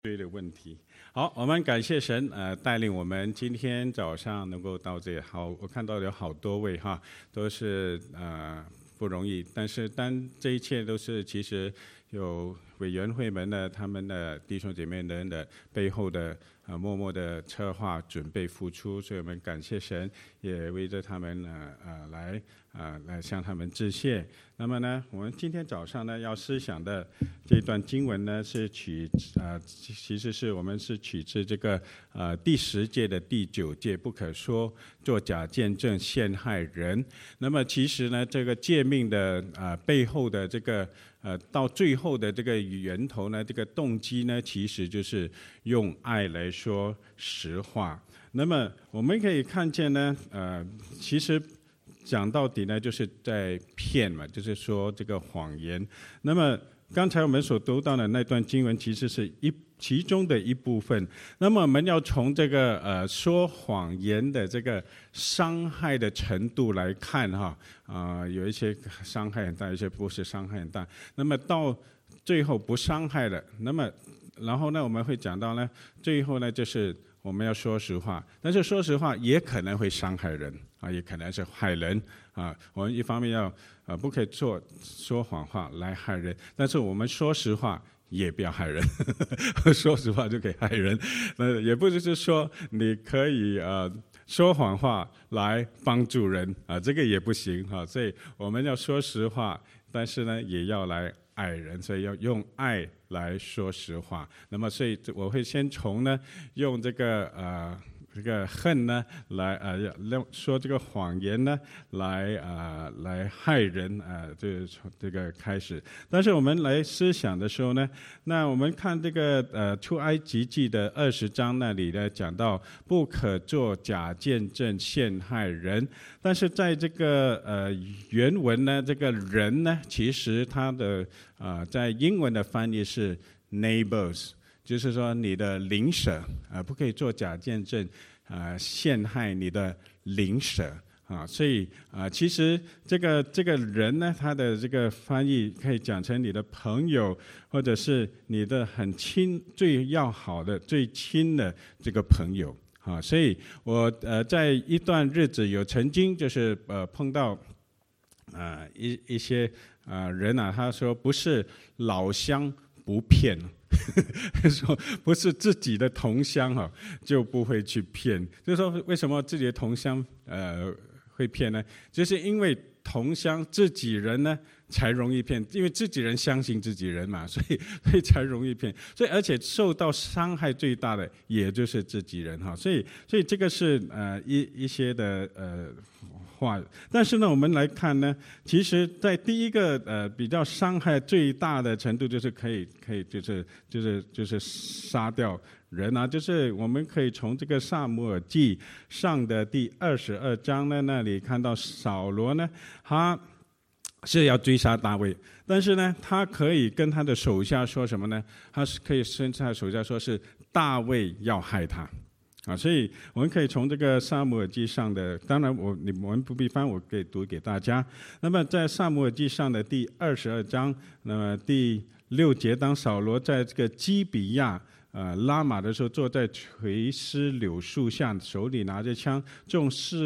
对的问题。好，我们感谢神，带领我们今天早上能够到这里。好，我看到有好多位哈，都是不容易，但是这一切都是其实有委员会们的他们的弟兄姐妹们的背后的默默的策划准备付出，所以我们感谢神，也为着他们来向他们致谢。那么呢，我们今天早上呢要思想的这段经文呢是其实是我们是取自这个第10诫的第9诫，不可说作假见证陷害人。那么其实呢，这个诫命的背后的这个到最后的这个源头呢，这个动机呢，其实就是用爱来说实话。那么我们可以看见呢，其实讲到底呢，就是在骗嘛，就是说这个谎言。那么刚才我们所读到的那段经文，其实是其中的一部分。那么我们要从这个说谎言的这个伤害的程度来看哈，有一些伤害很大，有一些不是伤害很大。那么到最后不伤害了，那么然后呢，我们会讲到呢，最后呢就是我们要说实话，但是说实话也可能会伤害人也可能是害人我们一方面要不可以说谎话来害人，但是我们说实话也不要害人说实话就可以害人，也不是说你可以说谎话来帮助人这个也不行所以我们要说实话，但是呢也要来爱人，所以要用爱来说实话。那么所以我会先从呢用这个恨呢来说这个谎言呢来害人就是从这个开始。但是我们来思想的时候呢，那我们看这个出埃及记的20章那里呢讲到不可作假见证陷害人，但是在这个原文呢，这个人呢其实他的在英文的翻译是 neighbors，就是说你的邻舍不可以做假见证陷害你的邻舍所以其实这个人呢，他的这个翻译可以讲成你的朋友，或者是你的很亲、最要好的、最亲的这个朋友所以我在一段日子有曾经就是碰到一些人他说不是老乡不骗说不是自己的同乡就不会去骗，就是说为什么自己的同乡会骗呢？就是因为同乡自己人呢才容易骗，因为自己人相信自己人嘛，所以才容易骗。所以而且受到伤害最大的也就是自己人所以这个是一些的话。但是呢，我们来看呢，其实在第一个比较伤害最大的程度，就是可以就是杀掉人就是我们可以从这个撒母耳记上的第22章呢那里看到扫罗呢，他是要追杀大卫，但是呢，他可以跟他的手下说什么呢？他是可以跟他的手下说是大卫要害他所以我们可以从这个撒母耳记上的，当然我们不必翻，我可以读给大家。那么在撒母耳记上的第22章，那么第6节，当扫罗在这个基比亚拉玛的时候，坐在垂丝柳树下，手里拿着枪，众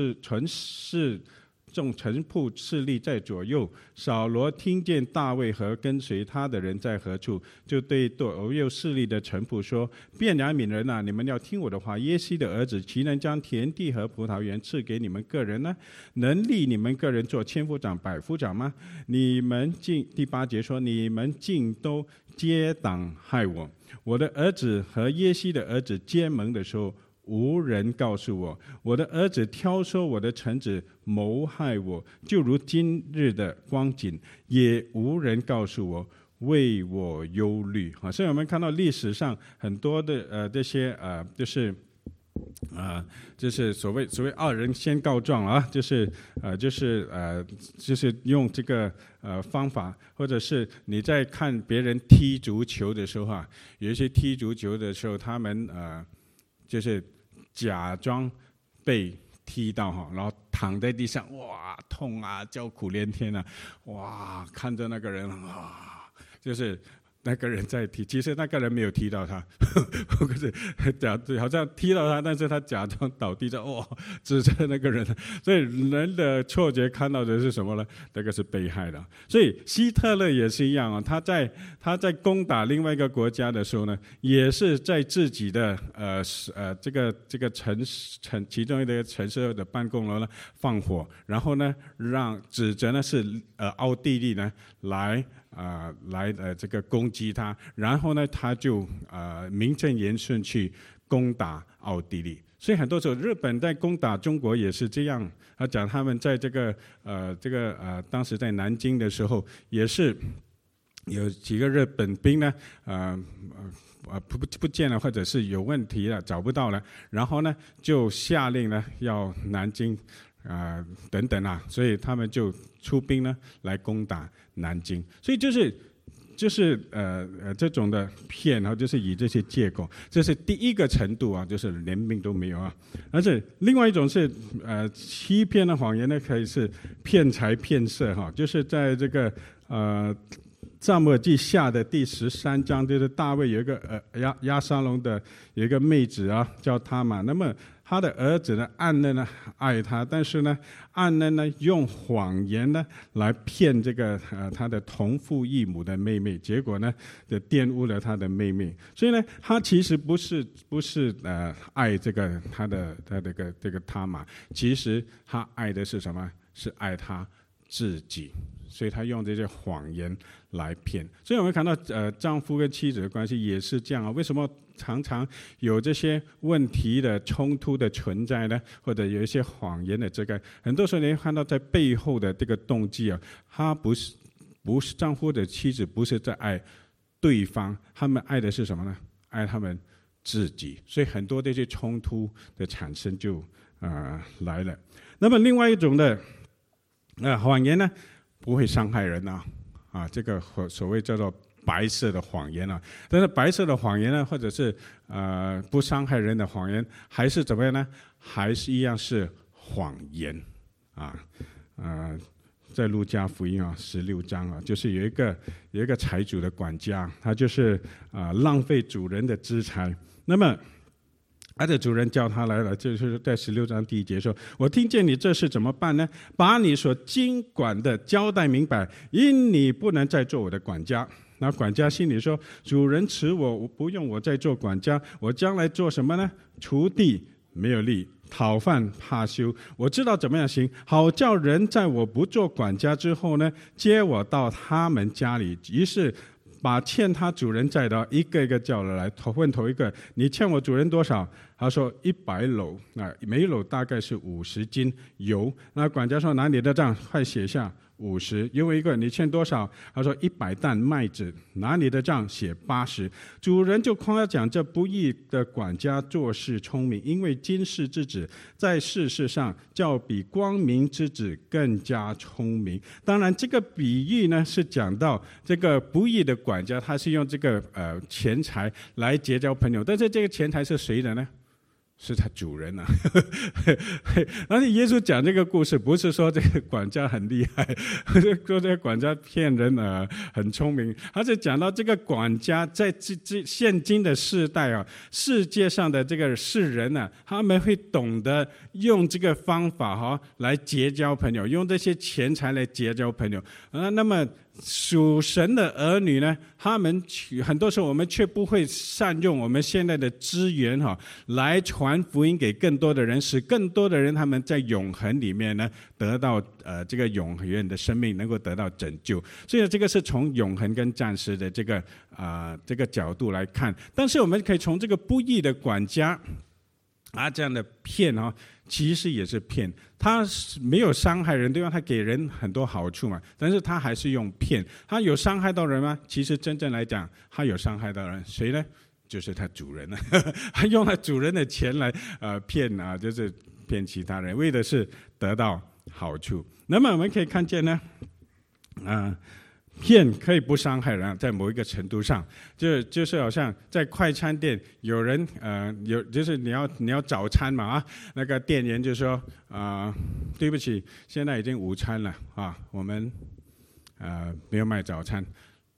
臣仆侍立在左右。扫罗听见大卫和跟随他的人在何处，就对左右侍立的臣仆说：便雅悯人你们要听我的话，耶西的儿子岂能将田地和葡萄园赐给你们个人呢？能立你们个人做千夫长、百夫长吗？你们竟第8节说，你们竟都结党害我。我的儿子和耶西的儿子结盟的时候，无人告诉我，我的儿子挑唆我的臣子谋害我，就如今日的光景，也无人告诉我，为我忧虑所以我们看到历史上很多的这些就是所谓二人先告状就是用这个方法，或者是你在看别人踢足球的时候有一些踢足球的时候，他们就是假装被踢到然后躺在地上，哇，痛叫苦连天哇，看着那个人就是那个人在踢，其实那个人没有踢到他，可是好像踢到他，但是他假装倒地上，指着那个人。所以人的错觉看到的是什么呢？那个是被害的。所以希特勒也是一样他在攻打另外一个国家的时候呢，也是在自己的这个其中一个城市的办公楼呢放火，然后呢指责呢是奥地利呢来这个攻击他，然后呢他就名正言顺去攻打奥地利。所以很多时候日本在攻打中国也是这样。他讲他们在这个当时在南京的时候，也是有几个日本兵呢不见了，或者是有问题了，找不到了，然后呢就下令呢要南京等等所以他们就出兵呢来攻打南京。所以就是这种的骗就是以这些借口，这是第一个程度就是连命都没有而且另外一种是欺骗的谎言呢，可以是骗财骗色就是在这个撒母耳记下的第13章，就是大卫有一个押沙龙的有一个妹子叫他玛，那么他的儿子呢暗嫩呢爱他，但是呢暗嫩呢用谎言呢来骗这个他的同父异母的妹妹，结果呢就玷污了他的妹妹。所以呢他其实不是爱这个他这个他玛，其实他爱的是什么？是爱他自己。所以他用这些谎言来骗。所以我们看到丈夫跟妻子的关系也是这样为什么常常有这些问题的冲突的存在呢？或者有一些谎言的这个，很多时候你会看到在背后的这个动机他不是丈夫的妻子不是在爱对方，他们爱的是什么呢？爱他们自己。所以很多这些冲突的产生就来了。那么另外一种的谎言呢，不会伤害人这个所谓叫做白色的谎言但是白色的谎言呢，或者是不伤害人的谎言，还是怎么样呢？还是一样是谎言在路加福音16章就是有一个财主的管家，他就是浪费主人的资财。那么他的主人叫他来了，就是在16章第1节说：“我听见你这事怎么办呢？把你所经管的交代明白，因你不能再做我的管家。”那管家心里说：“主人辞我不用我再做管家，我将来做什么呢？锄地没有力，讨饭怕羞。我知道怎么样行，好叫人在我不做管家之后呢，接我到他们家里。”于是把欠他主人债的一个一个叫了来，问头一个：“你欠我主人多少？”他说100篓，每篓大概是50斤油。那管家说：“拿你的账，快写下50。”又问一个：“你欠多少？”他说100担麦子，拿你的账写80。主人就夸奖这不义的管家做事聪明，因为今世之子在世上较比光明之子更加聪明。当然这个比喻呢是讲到这个不义的管家，他是用这个钱财来结交朋友，但是这个钱财是谁的呢？是他主人而且耶稣讲这个故事，不是说这个管家很厉害，说这个管家骗人很聪明，而是讲到这个管家在现今的世代世界上的这个世人他们会懂得用这个方法来结交朋友，用这些钱财来结交朋友那么属神的儿女呢，他们很多时候我们却不会善用我们现在的资源来传福音给更多的人，使更多的人他们在永恒里面呢得到这个永远的生命，能够得到拯救。所以这个是从永恒跟暂时的这个角度来看。但是我们可以从这个不义的管家这样的骗其实也是骗，他没有伤害人，对吧？他给人很多好处嘛，但是他还是用骗。他有伤害到人吗？其实真正来讲，他有伤害到人，谁呢？就是他主人他用了主人的钱来骗就是骗其他人，为的是得到好处。那么我们可以看见呢骗可以不伤害人，在某一个程度上，就是好像在快餐店，有人就是你要早餐嘛那个店员就说对不起，现在已经午餐了我们没有卖早餐。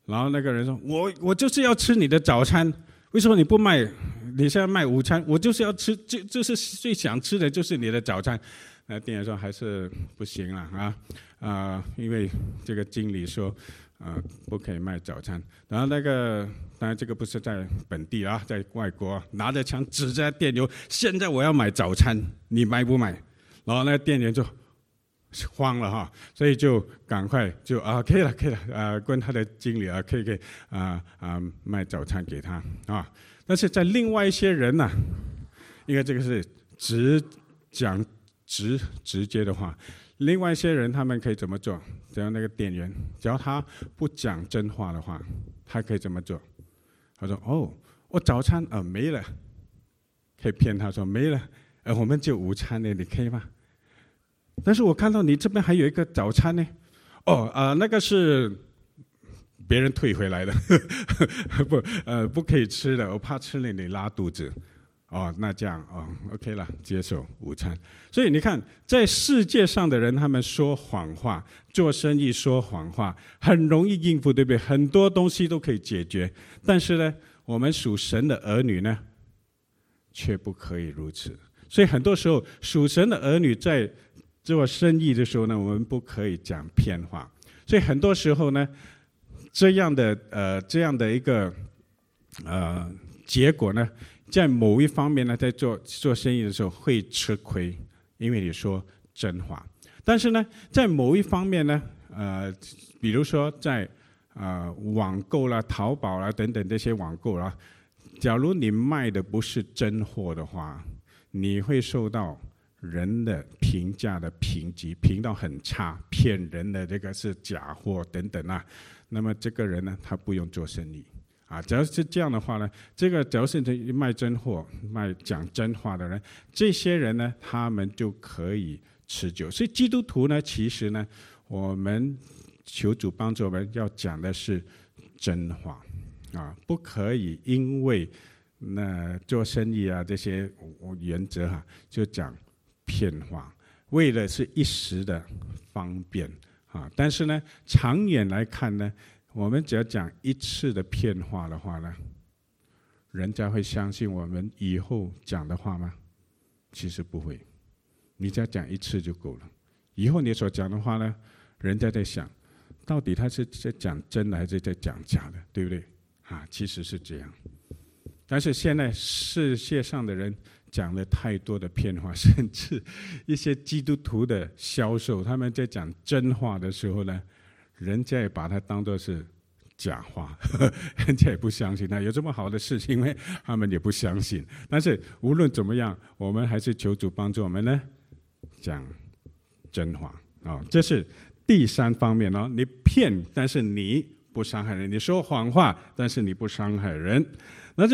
然后那个人说：“我就是要吃你的早餐，为什么你不卖？你现在卖午餐，我就是要吃，就是最想吃的就是你的早餐。”那店员说：“还是不行了因为这个经理说不可以卖早餐。”然后当然这个不是在本地在外国拿着枪指着店员：“现在我要买早餐，你买不买？”然后那个店员就慌了所以就赶快就可以了跟他的经理可以卖早餐给他但是在另外一些人呢，因为这个是讲直接的话，另外一些人他们可以怎么做？只要那个店员只要他不讲真话的话，他可以怎么做？他说：“我早餐没了。”可以骗他说没了，我们就午餐呢，你可以吗？但是我看到你这边还有一个早餐呢，那个是别人退回来的，不可以吃的，我怕吃了你拉肚子。那这样OK 了，接受午餐。所以你看，在世界上的人，他们说谎话，做生意说谎话，很容易应付，对不对？很多东西都可以解决。但是呢，我们属神的儿女呢，却不可以如此。所以很多时候，属神的儿女在做生意的时候呢，我们不可以讲骗话。所以很多时候呢，这样的一个结果呢，在某一方面呢，在做生意的时候会吃亏，因为你说真话。但是呢，在某一方面呢，比如说在网购啦、淘宝啦等等这些网购啦，假如你卖的不是真货的话，你会受到人的评价的评级，评到很差，骗人的这个是假货等等那么这个人呢，他不用做生意只要是这样的话呢，这个只要是卖真货、讲真话的人，这些人呢，他们就可以持久。所以基督徒呢，其实呢，我们求主帮助我们要讲的是真话不可以因为做生意这些原则就讲骗话，为了是一时的方便但是呢，长远来看呢，我们只要讲一次的骗话的话呢，人家会相信我们以后讲的话吗？其实不会，你只要讲一次就够了。以后你所讲的话呢，人家在想，到底他是在讲真的还是在讲假的，对不对？其实是这样。但是现在世界上的人讲了太多的骗话，甚至一些基督徒的销售，他们在讲真话的时候呢，人家也把它当作是假话，人家也不相信他有这么好的事情，因为他们也不相信。但是无论怎么样，我们还是求主帮助我们呢，讲真话这是第三方面你骗，但是你不伤害人；你说谎话，但是你不伤害人。但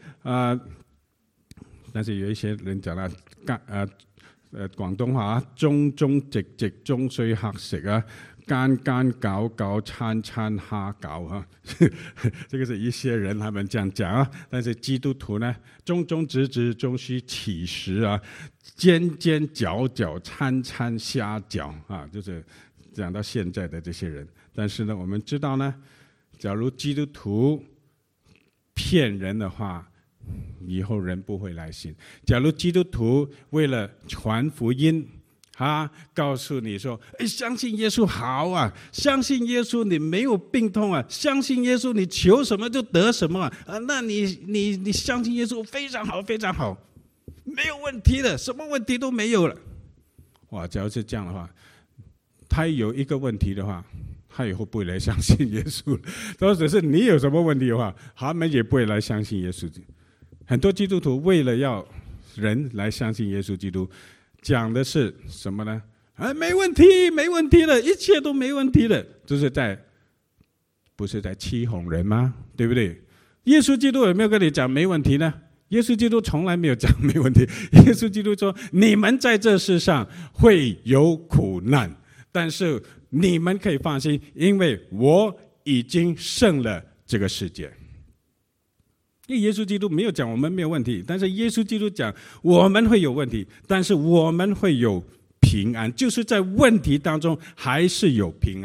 是有一些人讲了广东话中直直中水黑食間間搞搞餐餐蝦搞这个是一些人他们这样讲但是基督徒呢，中中直直终须起食尖尖角角餐餐瞎搅就是讲到现在的这些人。但是呢，我们知道呢，假如基督徒骗人的话，以后人不会来信。假如基督徒为了传福音告诉你说相信耶稣好相信耶稣你没有病痛相信耶稣你求什么就得什么那你相信耶稣非常好非常好，没有问题的，什么问题都没有了。假如是这样的话，他有一个问题的话，他以后不会来相信耶稣了。或者是你有什么问题的话，他们也不会来相信耶稣。很多基督徒为了要人来相信耶稣基督，讲的是什么呢？没问题，没问题了，一切都没问题了，不是在欺哄人吗？对不对？耶稣基督有没有跟你讲没问题呢？耶稣基督从来没有讲没问题。耶稣基督说，你们在这世上会有苦难，但是你们可以放心，因为我已经胜了这个世界。因为耶稣基督没有讲我们没有问题，但是耶稣基督讲我们会有问题，但是我们会有平安，就是在问题当中还是有平安。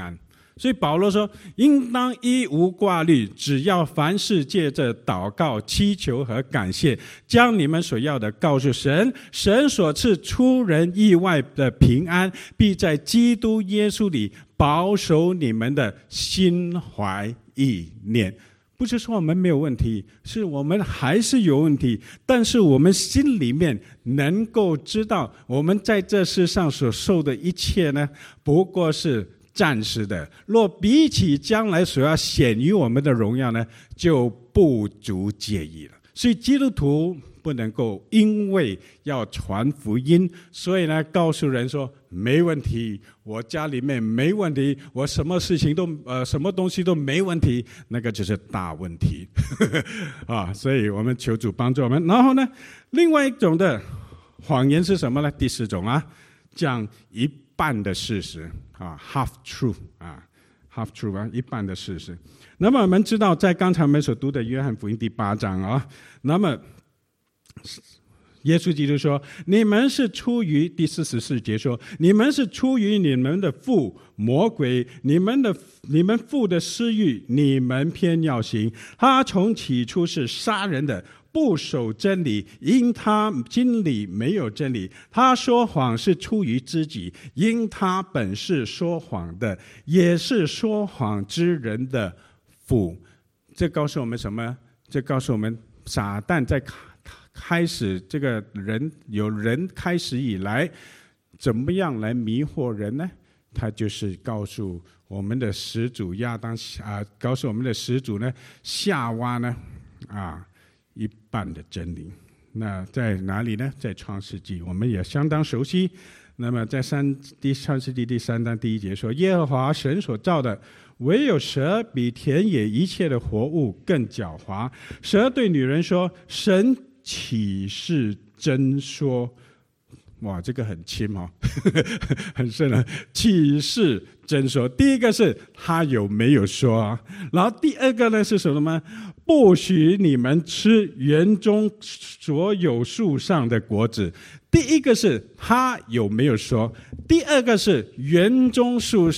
所以保罗说，应当一无挂虑，只要凡事借着祷告、祈求和感谢，将你们所要的告诉神，神所赐出人意外的平安，必在基督耶稣里保守你们的心怀意念。不是说我们没有问题，是我们还是有问题，但是我们心里面能够知道，我们在这世上所受的一切呢，不过是暂时的，若比起将来所要显于我们的荣耀呢，就不足介意了。所以基督徒不能够因为要传福音，所以呢告诉人说没问题，我家里面没问题，我什么事情都什么东西都没问题，那个就是大问题啊！所以我们求主帮助我们。然后呢，另外一种的谎言是什么呢？第四种啊，讲一半的事实啊 ，half truth 啊 ，half truth 啊，一半的事实。那么我们知道，在刚才我们所读的约翰福音第8章啊，那么耶稣基督说：“你们是出于第44节说，你们是出于你们的父魔鬼，你们父的私欲，你们偏要行。他从起初是杀人的，不守真理，因他心里没有真理。他说谎是出于自己，因他本是说谎的，也是说谎之人的父。”这告诉我们什么？这告诉我们，撒旦在开始这个有人开始以来，怎么样来迷惑人呢？他就是告诉我们的始祖亚当告诉我们的始祖呢夏娃呢一半的真理。那在哪里呢？在创世纪，我们也相当熟悉。那么在创世纪第3章第1节说：“耶和华神所造的，唯有蛇比田野一切的活物更狡猾。蛇对女人说：神岂是真说？”哇，这个很轻哦，很深了。岂是真说？第一个是他有没有说啊？然后第二个呢是什么呢？不许你们吃园中所有树上的果子。第一个是他有没有说？第二个是园中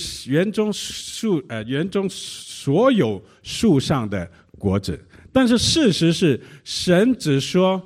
所有树上的果子。但是事实是，神只说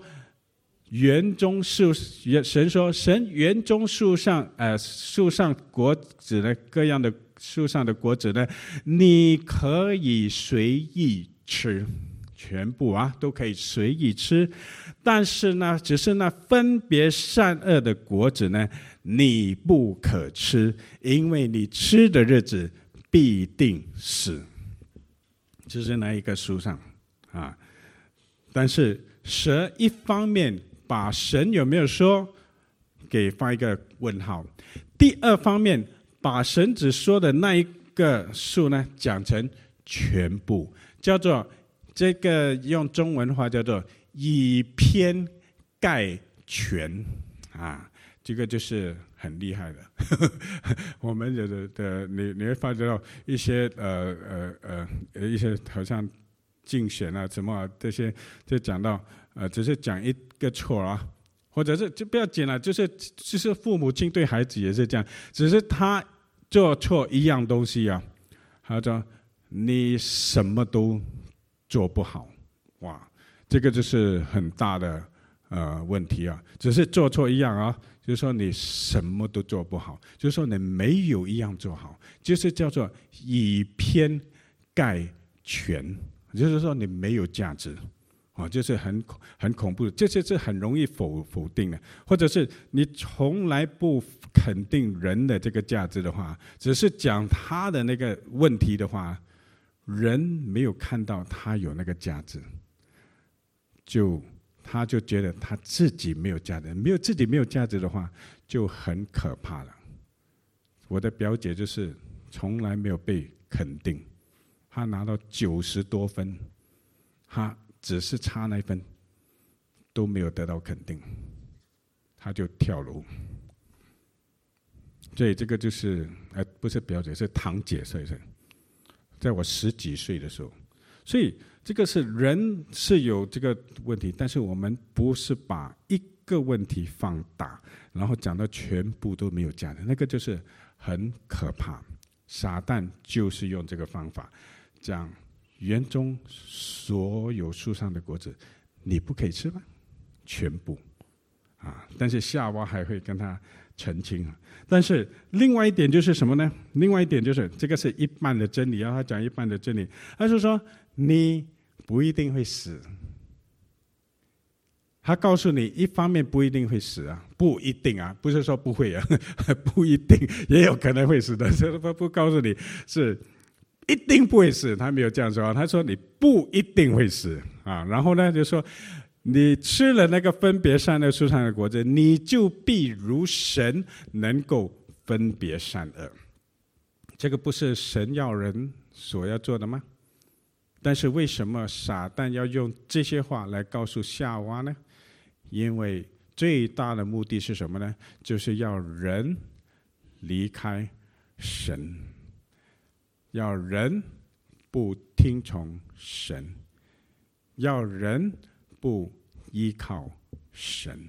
神园中树上果子呢，各样的树上的果子呢，你可以随意吃，全部都可以随意吃。但是呢，只是那分别善恶的果子呢，你不可吃，因为你吃的日子必定死。这是那一个树上但是蛇一方面把神有没有说给放一个问号，第二方面把神只说的那一个树呢讲成全部，叫做这个用中文话叫做以偏概全这个就是很厉害的。我们有的你会发觉到一些好像竞选什么这些，就讲到只是讲一个错或者是就不要紧了，就是父母亲对孩子也是这样，只是他做错一样东西他说你什么都做不好，哇，这个就是很大的问题只是做错一样就是说你什么都做不好，就是说你没有一样做好，就是叫做以偏概全，就是说你没有价值就是很恐怖的，这是很容易否定的，或者是你从来不肯定人的这个价值的话，只是讲他的那个问题的话，人没有看到他有那个价值，他就觉得他自己没有价值，自己没有价值的话，就很可怕了。我的表姐就是从来没有被肯定，她拿到90多分，她只是差那一分都没有得到肯定，她就跳楼。所以这个就是不是表姐，是堂姐，所以是在我10几岁的时候。所以这个是人是有这个问题，但是我们不是把一个问题放大，然后讲到全部都没有价值，那个就是很可怕。 撒旦就是用这个方法，讲园中所有树上的果子，你不可以吃吗？全部但是夏娃还会跟他澄清。但是另外一点就是什么呢？另外一点就是这个是一半的真理，他讲一半的真理，他是说你不一定会死。他告诉你，一方面不一定会死不一定不是说不会不一定，也有可能会死的。所以不告诉你是一定不会死，他没有这样说，他说你不一定会死然后呢，就说你吃了那个分别善恶树上的果子，你就必如神，能够分别善恶。这个不是神要人所要做的吗？但是为什么撒旦要用这些话来告诉夏娃呢？因为最大的目的是什么呢？就是要人离开神，要人不听从神，要人不依靠神。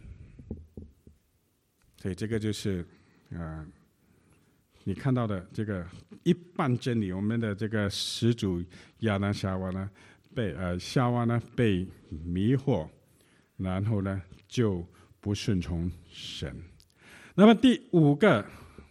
所以这个就是你看到的这个一半真理。我们的这个始祖亚当夏娃呢，夏娃呢被迷惑，然后呢就不顺从神。那么第五个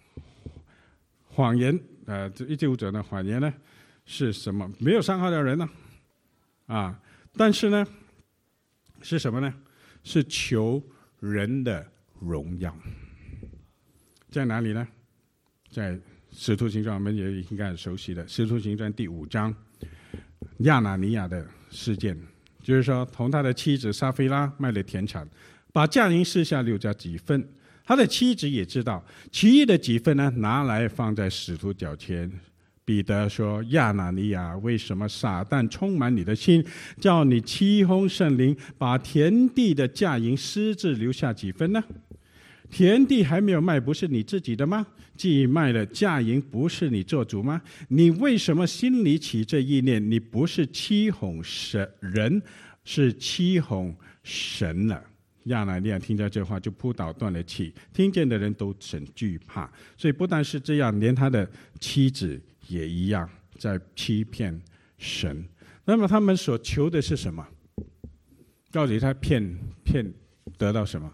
谎言，第五者的谎言呢是什么？没有伤害到人但是呢是什么呢？是求人的荣耀。在哪里呢？在使徒行传，我们也应该很熟悉的使徒行传第5章，亚拿尼亚的事件。就是说，同他的妻子撒非拉卖了田产，把价银私下留着几分。他的妻子也知道，其余的几分呢，拿来放在使徒脚前。彼得说：“亚拿尼亚，为什么撒旦充满你的心，叫你欺哄圣灵，把田地的价银私自留下几分呢？田地还没有卖，不是你自己的吗？既卖了，价银不是你做主吗？你为什么心里起这意念？你不是欺哄人，是欺哄神了。”亚拿尼亚听到这话，就扑倒断了气，听见的人都很惧怕。所以不但是这样，连他的妻子也一样，在欺骗神。那么他们所求的是什么？到底他骗得到什么？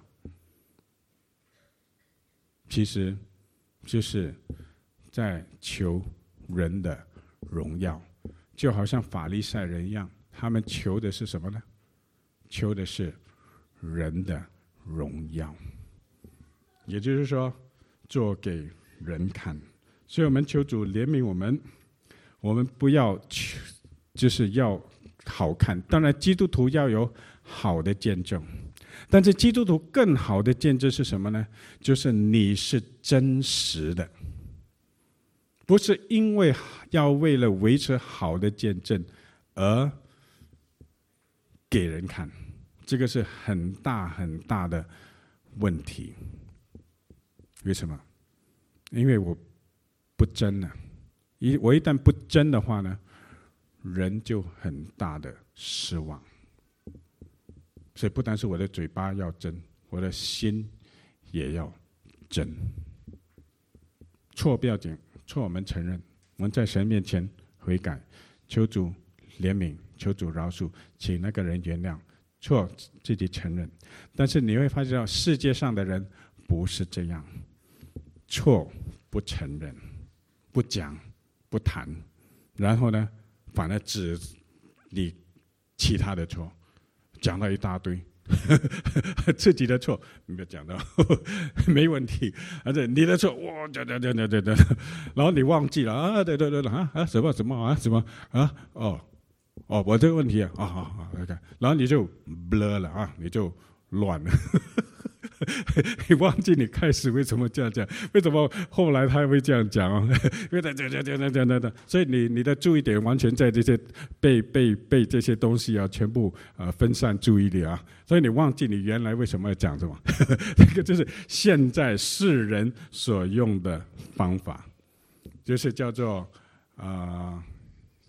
其实就是在求人的荣耀，就好像法利赛人一样，他们求的是什么呢？求的是人的荣耀，也就是说做给人看。所以我们求主怜悯我们，我们不要就是要好看。当然基督徒要有好的见证，但是基督徒更好的见证是什么呢？就是你是真实的，不是因为要为了维持好的见证而给人看。这个是很大很大的问题。为什么？因为我不真了，我一旦不真的话呢，人就很大的失望。所以不单是我的嘴巴要真，我的心也要真。错不要紧，错我们承认，我们在神面前悔改，求主怜悯，求主饶恕，请那个人原谅。错自己承认。但是你会发现到世界上的人不是这样，错不承认，不讲不谈，然后呢反而指你其他的错，讲到一大堆自己的错没有讲到没问题，而且你的错哇讲，然后你忘记了对什么我这个问题OK， 然后你就 blur 了你就乱了你忘记你开始为什么这样讲，为什么后来他会这样讲因为讲，所以你的注意点完全在这些被这些东西全部分散注意力所以你忘记你原来为什么要讲什么这个就是现在世人所用的方法，就是叫做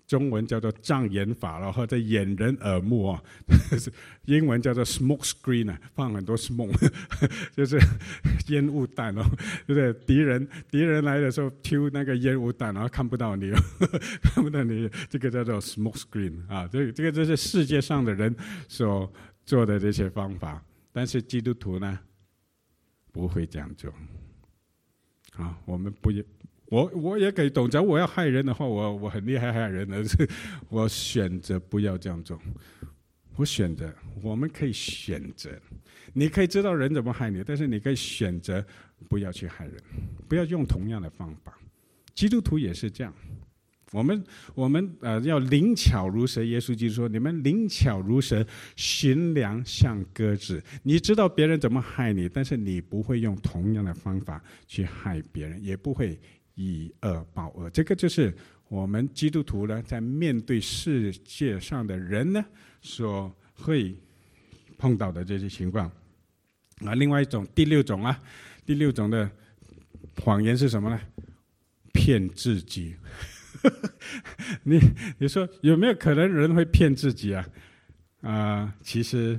中文叫做障眼法了，或者掩人耳目哦，英文叫做 smoke screen 啊，放很多 smoke， 就是烟雾弹哦，对不对？敌人来的时候丢那个烟雾弹，然后看不到你，看不到你，这个叫做 smoke screen 啊，这个就是世界上的人所做的这些方法，但是基督徒呢不会这样做。啊，我们不也，我也可以懂，假如我要害人的话，我很厉害害人的，我选择不要这样做。我们可以选择，你可以知道人怎么害你，但是你可以选择不要去害人，不要用同样的方法。基督徒也是这样，我们要灵巧如蛇。耶稣基督说：“你们灵巧如蛇，驯良像鸽子。”你知道别人怎么害你，但是你不会用同样的方法去害别人，也不会以恶报恶。这个就是我们基督徒呢，在面对世界上的人呢，所会碰到的这些情况。另外一种，第六种的谎言是什么呢？骗自己。你说有没有可能人会骗自己啊？其实，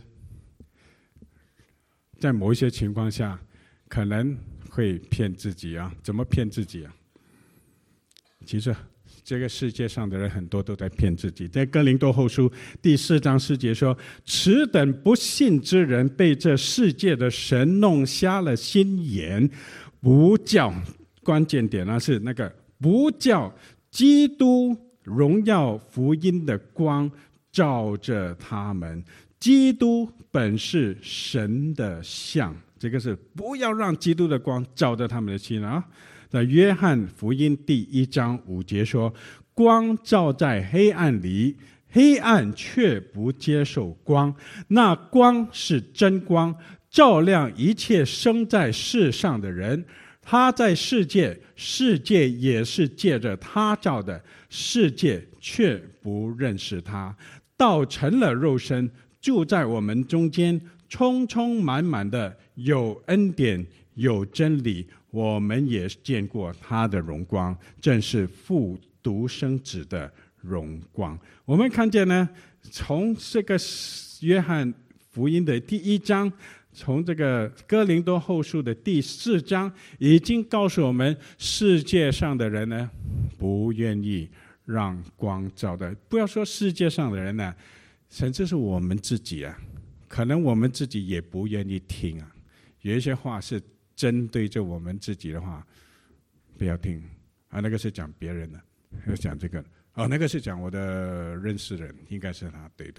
在某一些情况下，可能会骗自己啊。怎么骗自己啊？其实这个世界上的人很多都在骗自己。在哥林多后书第4章4节说：“此等不信之人，被这世界的神弄瞎了心眼，不叫”关键点呢是那个不叫基督荣耀福音的光照着他们。基督本是神的像，这个是不要让基督的光照着他们的心啊。在约翰福音第1章5节说：“光照在黑暗里，黑暗却不接受光。那光是真光，照亮一切生在世上的人。他在世界，世界也是借着他照的，世界却不认识他。道成了肉身，住在我们中间，充充满满的有恩典有真理。我们也见过他的荣光，正是父独生子的荣光。”我们看见呢，从这个约翰福音的第1章，从这个哥林多后书的第4章，已经告诉我们，世界上的人呢，不愿意让光照的。不要说世界上的人呢，甚至是我们自己啊，可能我们自己也不愿意听啊。有一些话是针对着我们自己的话，不要听啊。那个是讲别人的，要讲这个。那个是讲我的认识人，应该是他，对，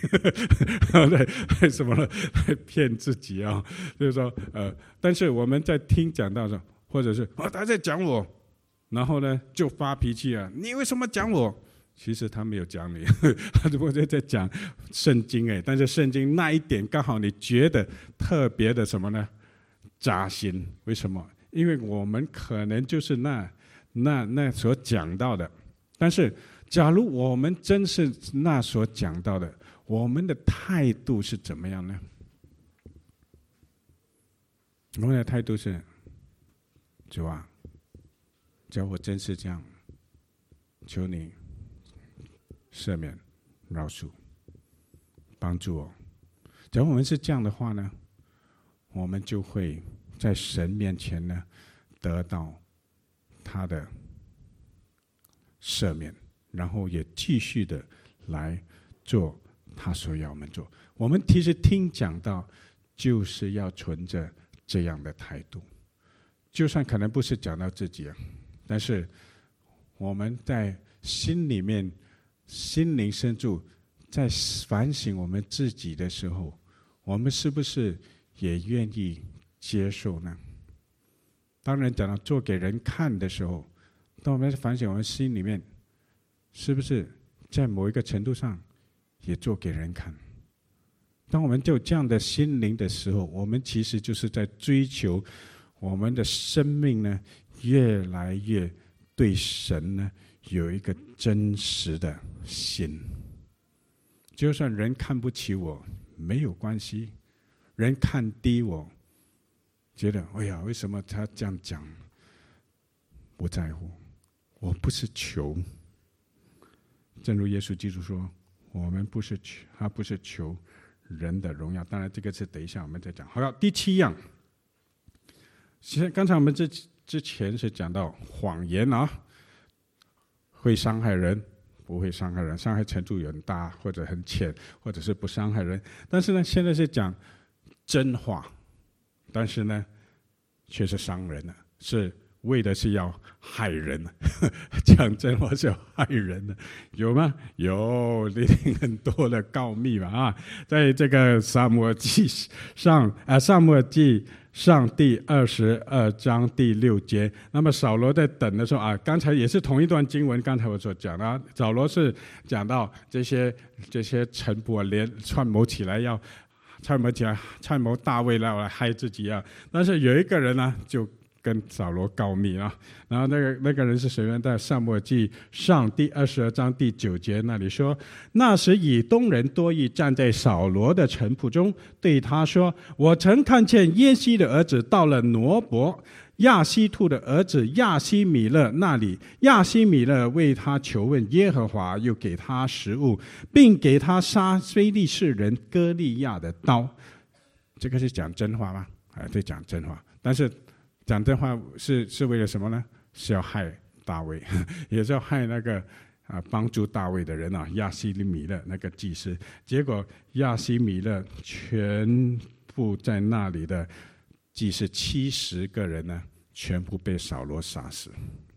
为什么呢？骗自己啊，就是说，但是我们在听讲道上，或者是他在讲我，然后呢就发脾气啊，你为什么讲我？其实他没有讲你，他只不过在讲圣经但是圣经那一点刚好你觉得特别的什么呢？扎心。为什么？因为我们可能就是那所讲到的。但是假如我们真是那所讲到的，我们的态度是怎么样呢？我们的态度是：主啊，只要我真是这样，求你赦免饶恕帮助我。假如我们是这样的话呢，我们就会在神面前呢得到他的赦免，然后也继续的来做他所要我们做。我们其实听讲道就是要存着这样的态度，就算可能不是讲到自己但是我们在心里面心灵深处在反省我们自己的时候，我们是不是也愿意接受呢？当然讲到做给人看的时候，当我们反省我们心里面是不是在某一个程度上也做给人看。当我们有这样的心灵的时候，我们其实就是在追求我们的生命呢越来越对神呢有一个真实的心。就算人看不起我没有关系，人看低我觉得哎呀为什么他这样讲，不在乎。我不是求正如耶稣基督说，我们他不是求人的荣耀。当然，这个是等一下我们再讲。好，第7样，刚才我们之前是讲到谎言啊，会伤害人，不会伤害人，伤害程度很大或者很浅，或者是不伤害人。但是呢，现在是讲真话，但是呢，却是伤人的，是为的是要害人。讲真话是要害人的，有吗？有，一定很多的告密嘛啊！在这个撒母耳记上第22章第6节，那么扫罗在等的时候啊，刚才也是同一段经文，刚才我所讲的，扫罗是讲到这些臣仆连串谋起来要串谋大卫来害自己啊，但是有一个人呢就跟扫罗告密啊，然后那个人是谁呢？在撒母耳记上第22章第9节那里说，那时以东人多益站在扫罗的臣仆中，对他说，我曾看见耶西的儿子到了挪伯亚西兔的儿子亚西米勒那里，亚西米勒为他求问耶和华，又给他食物，并给他杀非利士人歌利亚的刀。这个是讲真话吗？对，讲真话。但是讲真话是为了什么呢？是要害大卫，也是要害那个帮助大卫的人啊，亚西米勒那个祭司。结果亚西米勒全部在那里的祭司70个人呢，全部被扫罗杀死。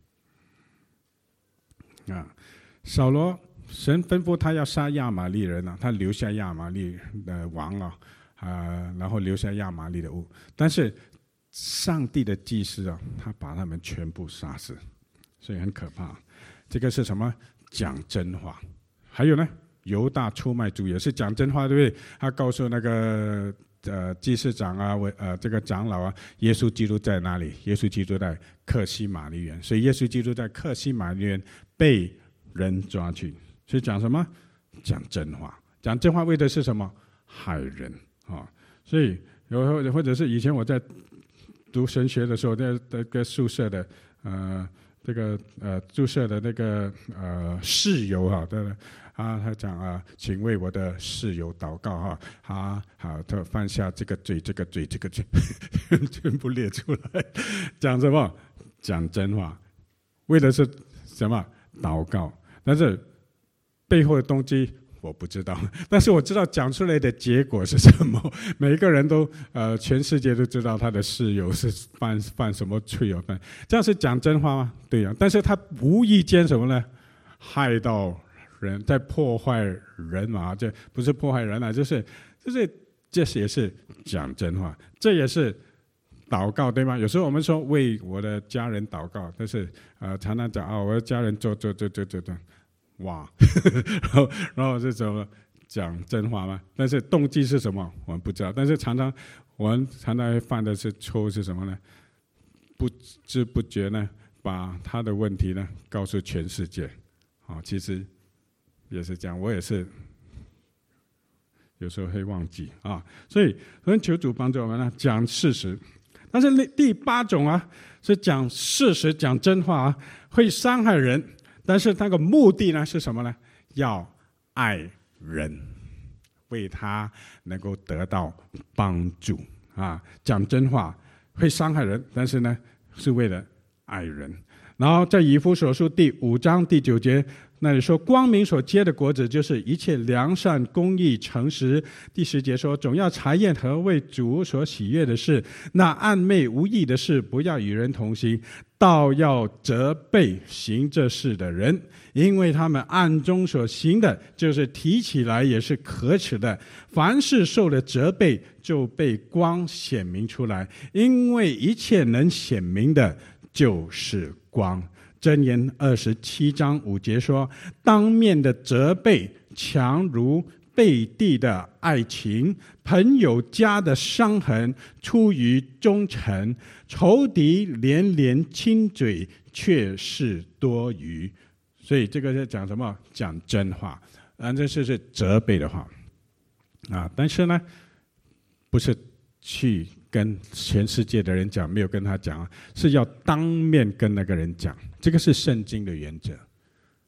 扫罗神吩咐他要杀亚玛力人啊，他留下亚玛力的王啊，然后留下亚玛力的物，但是上帝的祭司啊，他把他们全部杀死，所以很可怕。这个是什么？讲真话。还有呢，犹大出卖主也是讲真话，对不对？他告诉那个祭司长啊，这个长老啊，耶稣基督在哪里？耶稣基督在客西马尼园，所以耶稣基督在客西马尼园被人抓去，所以讲什么？讲真话。讲真话为的是什么？害人啊！所以或者是以前我在读神学的时候，在那个宿舍的这个宿舍的那个室友啊，他讲请为我的室友祷告哈，好，他犯下这个罪，这个罪，这个罪，全部列出来，讲什么？讲真话，为的是什么？祷告，但是背后的动机我不知道，但是我知道讲出来的结果是什么。每一个人都全世界都知道他的室友是犯什么罪有犯，这样是讲真话吗？对呀，但是他无意间什么呢？害到人，在破坏人嘛，这不是破坏人啊，这也是讲真话，这也是祷告，对吗？有时候我们说为我的家人祷告，但是常常讲我的家人做，哇，然后是怎么讲真话吗？但是动机是什么？我们不知道。但是我们常常会犯的错误是什么呢？不知不觉呢，把他的问题呢告诉全世界。其实也是这样，我也是有时候会忘记所以求主帮助我们呢，讲事实。但是第8种是讲事实，讲真话会伤害人。但是那个目的呢是什么呢？要爱人，为他能够得到帮助讲真话会伤害人，但是呢是为了爱人。然后在以弗所书第5章第9节那里说，光明所结的果子就是一切良善、公义、诚实。第10节说，总要查验和为主所喜悦的事，那暗昧无益的事不要与人同行，倒要责备行这事的人，因为他们暗中所行的，就是提起来也是可耻的。凡事受了责备，就被光显明出来，因为一切能显明的就是光。箴言27章5节说，当面的责备强如背地的爱情，朋友家的伤痕出于忠诚，仇敌连连亲嘴却是多余。所以这个是讲什么？讲真话，这是责备的话但是呢不是去跟全世界的人讲，没有跟他讲是要当面跟那个人讲，这个是圣经的原则。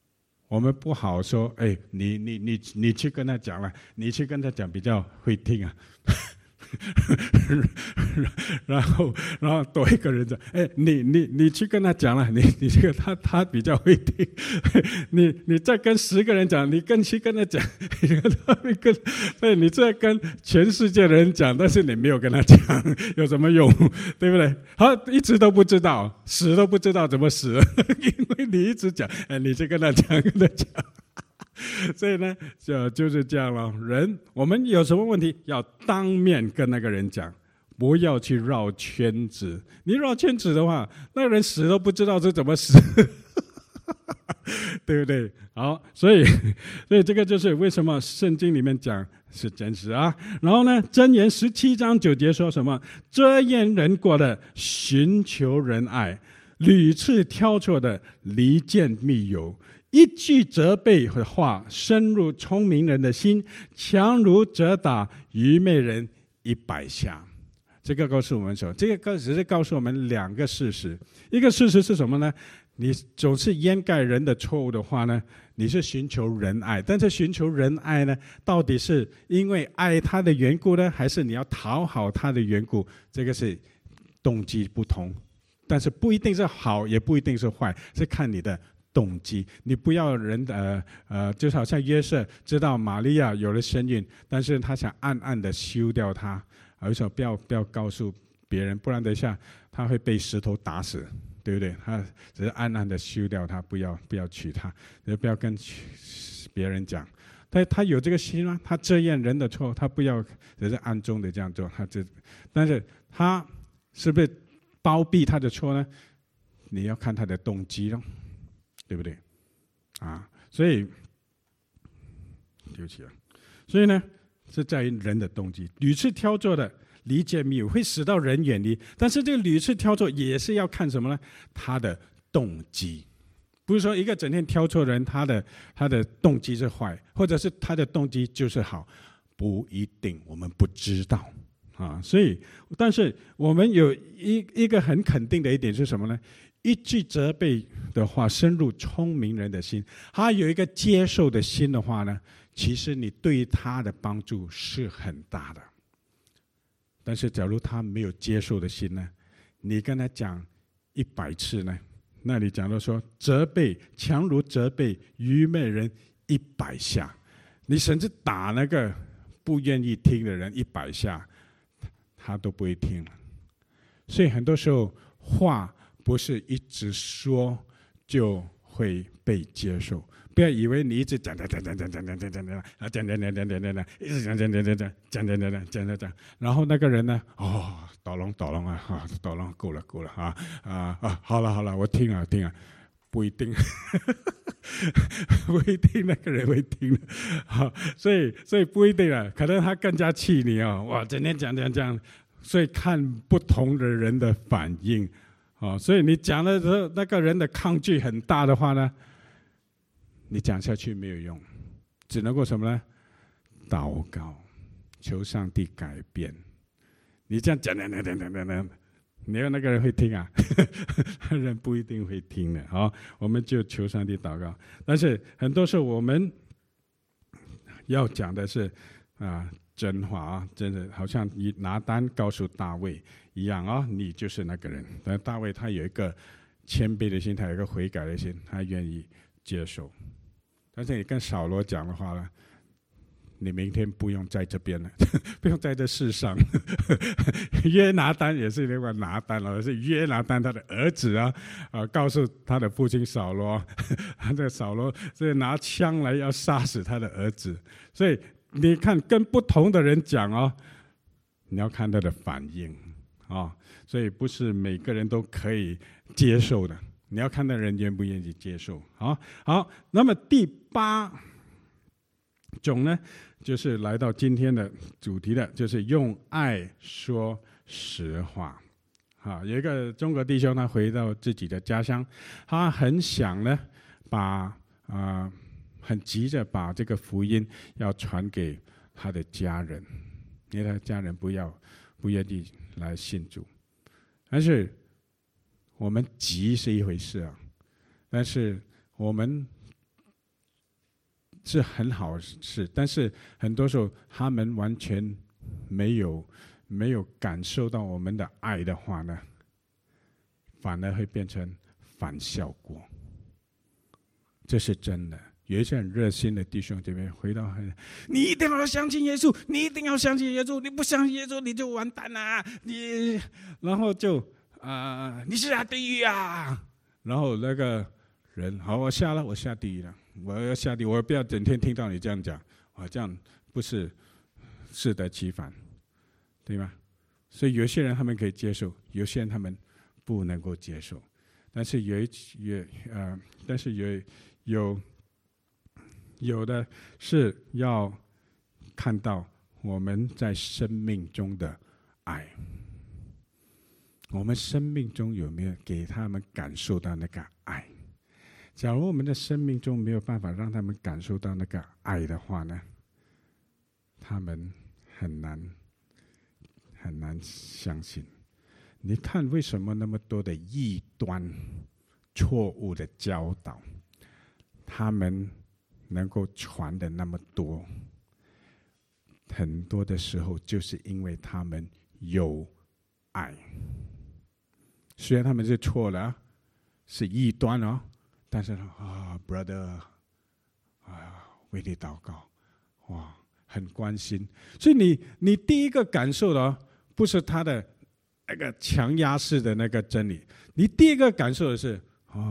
我们不好说，哎，你去跟他讲了，你去跟他讲比较会听啊。然后多一个人讲，哎，你去跟他讲了，你这个他比较会听。你再跟10个人讲，你去跟他讲，对，你再跟全世界的人讲，但是你没有跟他讲，有什么用？对不对？他一直都不知道，死都不知道怎么死，因为你一直讲，哎，你去跟他讲，跟他讲。所以呢，就是这样了。人，我们有什么问题，要当面跟那个人讲，不要去绕圈子。你绕圈子的话，那个人死都不知道是怎么死，对不对？好，所以这个就是为什么圣经里面讲是真实啊。然后呢，箴言17章9节说什么？遮掩人过的寻求仁爱，屡次挑错的离间密友。一句责备的话深入聪明人的心，强如责打愚昧人100下。这个告诉我们什么？这个只是告诉我们2个事实。一个事实是什么呢？你总是掩盖人的错误的话呢，你是寻求仁爱。但是寻求仁爱呢，到底是因为爱他的缘故呢，还是你要讨好他的缘故？这个是动机不同，但是不一定是好，也不一定是坏，是看你的动机。你不要人就好像约瑟知道玛利亚有了身孕，但是他想暗暗的休掉她，而且不要告诉别人，不然等一下他会被石头打死，对不对？他只是暗暗的休掉她，不要娶她，也不要跟别人讲。他有这个心吗？他遮掩人的错，他不要只是暗中的这样做，但是他是不是包庇他的错呢？你要看他的动机咯，对不对？所以对不起啊，所以呢，是在于人的动机。屡次挑错的离间密友会使到人远离，但是这个屡次挑错也是要看什么呢？他的动机。不是说一个整天挑错人，他的动机是坏，或者是他的动机就是好，不一定，我们不知道所以，但是我们有一个很肯定的一点是什么呢？一句责备的话深入聪明人的心，他有一个接受的心的话呢，其实你对他的帮助是很大的。但是假如他没有接受的心呢，你跟他讲100次呢，那里讲到说责备强如责备愚昧人100下，你甚至打那个不愿意听的人100下，他都不会听了。所以很多时候话不是一直说就会被接受，不要以为你一直讲，一直讲，然后那个人呢，倒龙啊，倒龙够了好了，我听了，不一定，不一定那个人会听的，所以不一定啊，可能他更加气你哇，整天讲，所以看不同的人的反应。所以你讲的那个人的抗拒很大的话呢，你讲下去没有用，只能够什么呢？祷告，求上帝改变。你这样讲，没有那个人会听啊，人不一定会听的。我们就求上帝祷告。但是很多时候我们要讲的是真话真的好像拿单告诉大卫一样你就是那个人。但大卫他有一个谦卑的心，他有一个悔改的心，他愿意接受。但是你跟扫罗讲的话呢，你明天不用在这边了，不用在这世上。约拿单也是那个拿单了，是约拿单他的儿子告诉他的父亲扫罗，他的扫罗是拿枪来要杀死他的儿子。所以你看，跟不同的人讲你要看他的反应所以不是每个人都可以接受的，你要看那人愿不愿意接受。好，那么第8种呢，就是来到今天的主题的，就是用爱说实话。有一个中国弟兄，他回到自己的家乡，他很想呢，很急着把这个福音要传给他的家人，因为他的家人不愿意来信主。但是我们急是一回事但是我们是很好的事，但是很多时候他们完全没有感受到我们的爱的话呢，反而会变成反效果。这是真的。有一些很热心的弟兄姐妹回到你一定要相信耶稣，你一定要相信耶稣，你不相信耶稣你就完蛋了，然后就你是下地狱啊！然后那个人好，我下地狱了，我要下地狱，我不要整天听到你这样讲，这样不是适得其反，对吗？所以有些人他们可以接受，有些人他们不能够接受，但是有的是要看到我们在生命中的爱，我们生命中有没有给他们感受到那个爱？假如我们的生命中没有办法让他们感受到那个爱的话呢，他们很难相信。你看为什么那么多的异端、错误的教导，他们能够传的那么多，很多的时候就是因为他们有爱。虽然他们是错了，是异端哦，但是brother 为你祷告，很关心。所以你第一个感受的不是他的那个强压式的那个真理，你第一个感受的是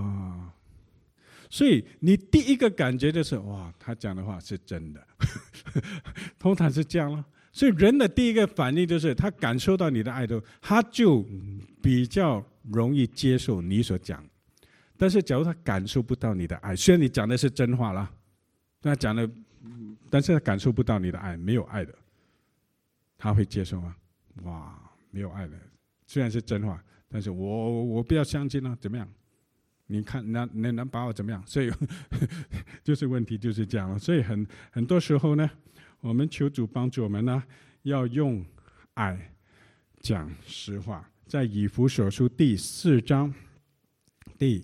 所以你第一个感觉就是他讲的话是真的，通常是这样了。所以人的第一个反应就是他感受到你的爱的，他就比较容易接受你所讲。但是假如他感受不到你的爱，虽然你讲的是真话啦，但是他感受不到你的爱，没有爱的，他会接受吗？没有爱的，虽然是真话，但是我不要相信了，怎么样？你看你能把我怎么样？所以就是问题就是这样了。所以很多时候呢，我们求主帮助我们呢，要用爱讲实话。在以弗所书第4章第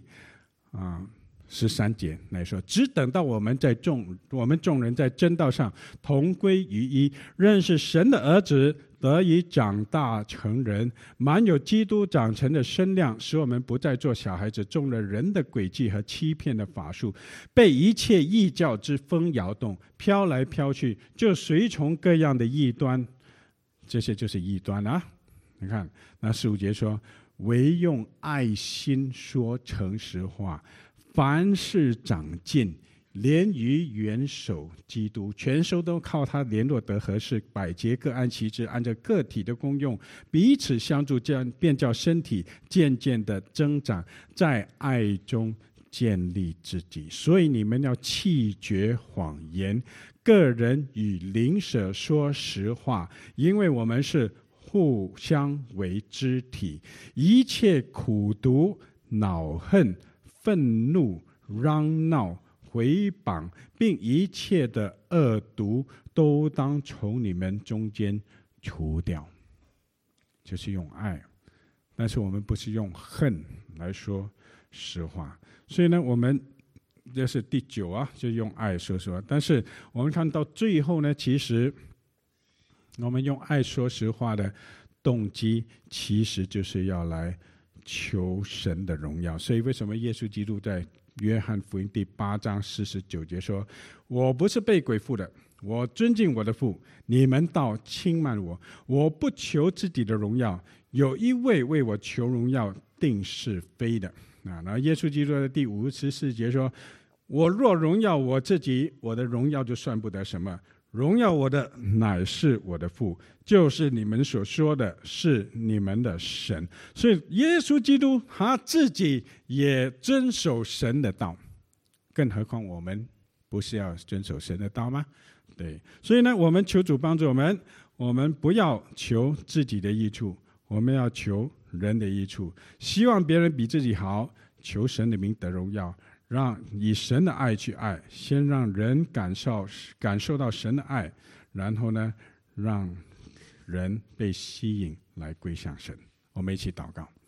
13节来说，只等到我们众人在真道上同归于一，认识神的儿子，得以长大成人，满有基督长成的身量，使我们不再做小孩子，中了人的诡计和欺骗的法术，被一切异教之风摇动，飘来飘去，就随从各样的异端。这些就是异端啊！你看那15节说，唯用爱心说诚实话，凡事长进，连于元首基督，全收都靠他联络得合适，百节各按其职，按照个体的功用彼此相助，这样便叫身体渐渐的增长，在爱中建立自己。所以你们要弃绝谎言，个人与邻舍说实话，因为我们是互相为肢体。一切苦毒、恼恨、愤怒、嚷闹、毁谤，并一切的恶毒，都当从你们中间除掉。就是用爱，但是我们不是用恨来说实话。所以呢，我们这是第9就用爱说实话。但是我们看到最后呢，其实我们用爱说实话的动机，其实就是要来求神的荣耀。所以为什么耶稣基督在约翰福音第8章49节说，我不是被鬼附的，我尊敬我的父，你们倒轻慢我，我不求自己的荣耀，有一位为我求荣耀，定是非的。然后耶稣基督的第54节说，我若荣耀我自己，我的荣耀就算不得什么，荣耀我的乃是我的父，就是你们所说的是你们的神。所以耶稣基督他自己也遵守神的道，更何况我们不是要遵守神的道吗？对，所以呢，我们求主帮助我们不要求自己的益处，我们要求人的益处，希望别人比自己好，求神的名得荣耀，让以神的爱去爱，先让人感受到神的爱，然后呢，让人被吸引来归向神。我们一起祷告。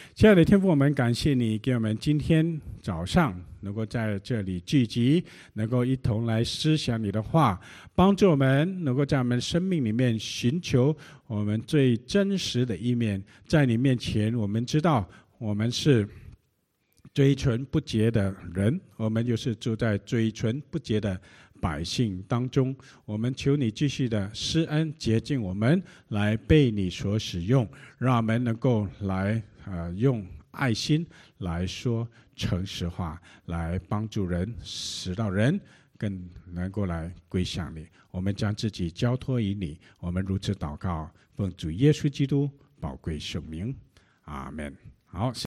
亲爱的天父，我们感谢你给我们今天早上能够在这里聚集，能够一同来思想你的话，帮助我们能够在我们生命里面寻求我们最真实的一面。在你面前，我们知道我们是嘴唇不洁的人，我们就是住在嘴唇不洁的百姓当中。我们求你继续的施恩洁净我们，来被你所使用，让我们能够来用爱心来说诚实话，来帮助人，使到人更能够来归向你。我们将自己交托于你，我们如此祷告，奉主耶稣基督宝贵圣名，阿们。好。